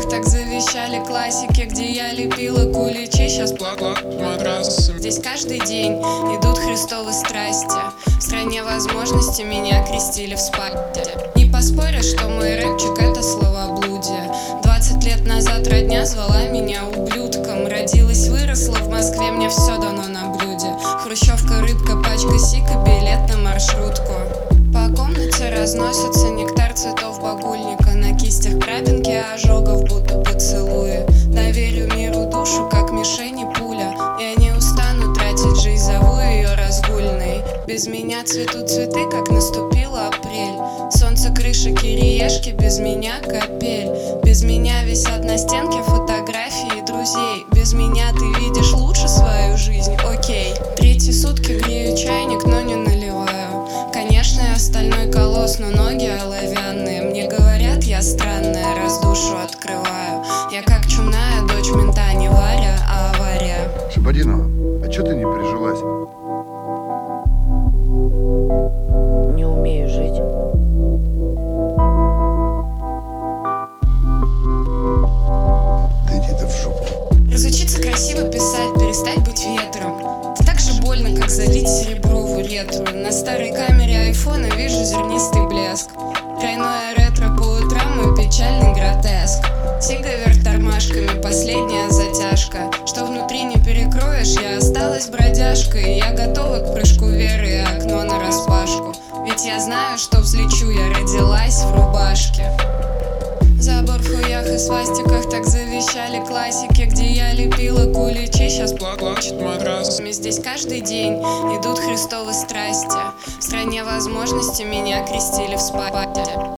пластиках так завещали классики, где я лепила куличи, сейчас плакала матрасы. Здесь каждый день идут христовы страсти. В стране возможностей меня крестили в спате. Не поспоришь, что мой рэпчик — это словоблудие. 20 лет назад родня звала меня ублюдком. Родилась, выросла в Москве, мне все дано на блюде. Хрущевка, рыбка, пачка сика, билет на маршрутку. По комнате разносится нектар цветов багульника. На кистях крапинки ожогов, будто поцелуи. Доверю миру душу, как мишени пуля. Я не устану тратить жизнь, зову ее разгульной. Без меня цветут цветы, как наступил апрель. Солнце, крыша, кириешки, без меня капель. Без меня висят на стенке фотографии друзей. Без меня ты видишь лучше свою жизнь, окей. Третьи сутки грею чайник, но не наливаю. Конечно, я стальной колосс, но ноги оловянные. Мне говорят, я странная, раз душу открываю. Я как чумная дочь мента, не Варя, а авария. Шабадинова, а чё ты не прижилась? Не умею жить. Да иди ты в жопу. Разучиться красиво писать, перестать быть ветром. Это так же больно, как залить серебро в ретру. На старой камере айфона вижу зернистый блеск. Тройное ретро по утрам, мой печальный гротеск. Сига вверх тормашками, последняя затяжка. Что внутри не перекроешь, я осталась бродяжкой. Я готова к прыжку веры и окно нараспашку. Ведь я знаю, что взлечу, я родилась в рубашке. Забор в хуях и свастиках так завещали классики, где я лепила куличи, сейчас плачет матрас. Здесь каждый день идут христовы страсти. В стране возможностей меня крестили в спате.